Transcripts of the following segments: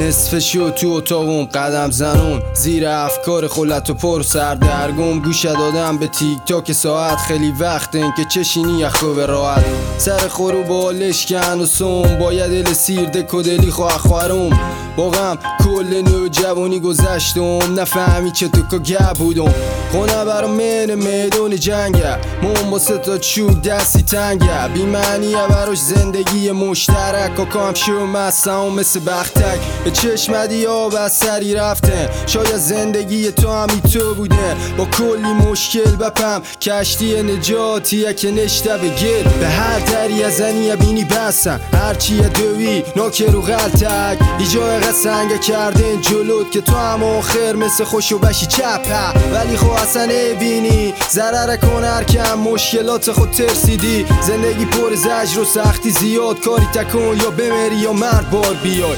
نصف شو تو اتاقم قدم زنون، زیر افکار خلط و پر سردرگم. گوشه دادم به تیک تاک ساعت، خیلی وقت این که چشینی یخو به راحت. سر خورو بالش کن و سوم، باید دل سیرده کدلی خواهرم. باقم کل نو جوانی گذشتم، نفهمی چه تو که گه بودم. خونه برا من میدون جنگه، من با ستا چوب دستی تنگه. بی معنیه براش زندگی مشترک، کاکام شو مستم مثل بختک. به چشمدی آب از سری رفته، شاید زندگی تو همی تو بوده. با کلی مشکل بپم کشتی نجاتیه که نشته به گل. به هر دری از زنی بینی بستن، هرچیه دوی ناکه رو غلطک. ایجای قسنگه کردن جلوت که تو هم آخر مثل خوشو بشی چپه. ولی خو اصلا بینی ضرر کن هر کم مشکلات خود ترسیدی. زندگی پر زجر و سختی زیاد، کاری تکن یا بمری یا مرد بار بیای.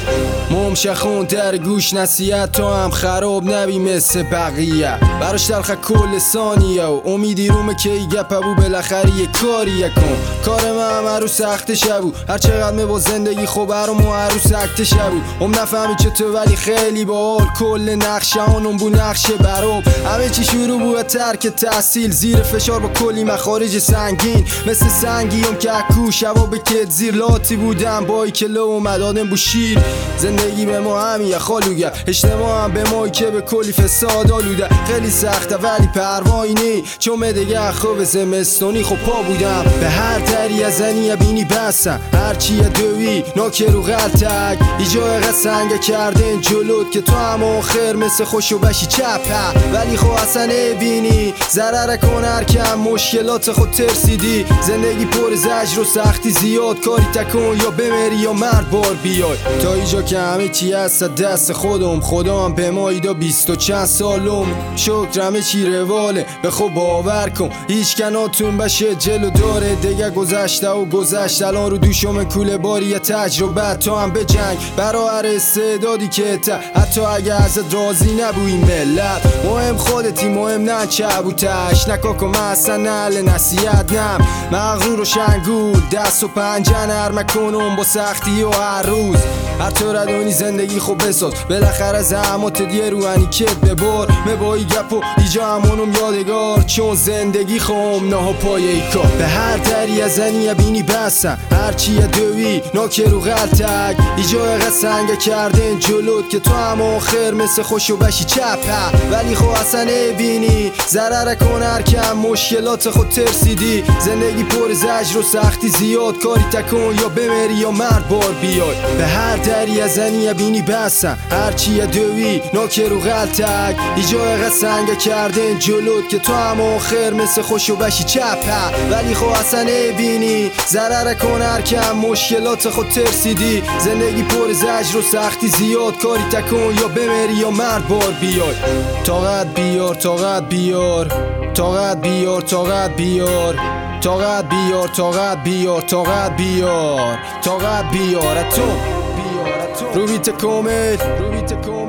ممشخون در گوش نصیحت، تو هم خراب نبی مثل بقیه. براش تلخه کل ثانیه و امیدی رومه که ای گپه بو بالاخره یه کاری کن. کار من هر رو سخت شبو، هر چقدر می با زندگی خوب برام هر رو سخت شبو. نفهمی چطور ولی خیلی باحال، کل نقشه آنم بو نقشه برام. همه چی شروع بو ترک تحصیل، زیر فشار با کلی مخارج سنگین. مثل سنگیم که اکو شبا به کت زیر لاتی بودم، بایی که لو اومدادم بو شیر. زندگی به ما همیه خالوگه، اجتماع هم به مایی که به کلی فساد آلوده. خیلی سخته ولی پروایی نی، چون مدگه خوب زمستونی خب پا بودم. به هر دری از زنی بینی بستن، هرچیه دوی ناکه رو غلطک. ایجای قسنگه کردن جلوت که تو هم آخر مثل خوشو بشی چپه. ولی خو اصلا بینی ضرر کن هر کم مشکلات خود ترسیدی. زندگی پر زجر و سختی زیاد، کاری تکن یا بمری یا مرد بار بیای. تا ایجا که همه چی هست دست خودم، خدا هم به ما ایدا 20 و چند سالم. شکر همه چی رواله، به خود باور کن هیچ کناتون بشه جلو داره. دیگه گذشته و گذشت، الان رو دوشم کوله باری یه تجربه. تو هم به جنگ برا هر استعدادی که حتی اگه ازت راضی نبوی ملت. مهم خودتی، مهم نه چه بوتش. نکاکو من اصلا نهل نصیحت نم، مغرور و شنگول دست و پنجه نرم کنم با سختی و هر روز. هر تو ردونی زندگی خوب بساز، بالاخره زحمات دیه روحانی کت ببار. مبایی گپ و ایجا همونم یادگار، چون زندگی خوم نه پای ای کار. به هر دری از زنی بینی بستن، هرچیه دوی ناکه رو غلطک. ایجای قسنگه کردن جلوت که تو هم آخر مثل خوشو بشی چپه. ولی خو اصلا بینی ضرر کن هر کم مشکلات خود ترسیدی. زندگی پر زجر و سختی زیاد، کاری تکن یا بمری یا مرد بار بیای. به هر دری از زنی بینی بستن، هرچیه دوی ناکه رو غلطک. ایجای قسنگه کردن جلوت که تو هم آخر مثل خوشو بشی چپه. ولی خو اصلا بینی ضرر کن هر کم مشکلات خود ترسیدی. زندگی پر زجر و سختی زیاد، کاری تکن یا بمری یا مرد بار بیای. طاقت بیار، طاقت بیار، طاقت بیار، طاقت بیار، طاقت بیار، طاقت بیار، طاقت بیار، طاقت بیار. اتم رو بیت کومل، رو بیت کومل.